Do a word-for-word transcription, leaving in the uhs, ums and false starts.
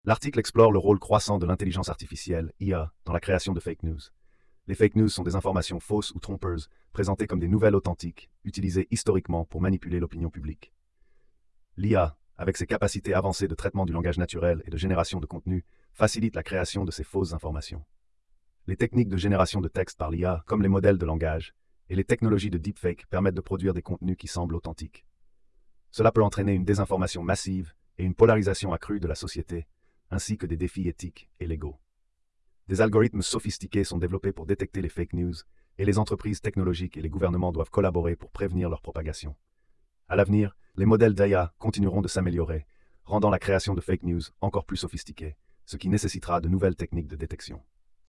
L'article explore le rôle croissant de l'intelligence artificielle, I A, dans la création de fake news. Les fake news sont des informations fausses ou trompeuses, présentées comme des nouvelles authentiques, utilisées historiquement pour manipuler l'opinion publique. L'I A, avec ses capacités avancées de traitement du langage naturel et de génération de contenu, facilite la création de ces fausses informations. Les techniques de génération de texte par l'I A, comme les modèles de langage, et les technologies de deepfake permettent de produire des contenus qui semblent authentiques. Cela peut entraîner une désinformation massive et une polarisation accrue de la société, ainsi que des défis éthiques et légaux. Des algorithmes sophistiqués sont développés pour détecter les fake news, et les entreprises technologiques et les gouvernements doivent collaborer pour prévenir leur propagation. À l'avenir, les modèles d'I A continueront de s'améliorer, rendant la création de fake news encore plus sophistiquée, ce qui nécessitera de nouvelles techniques de détection.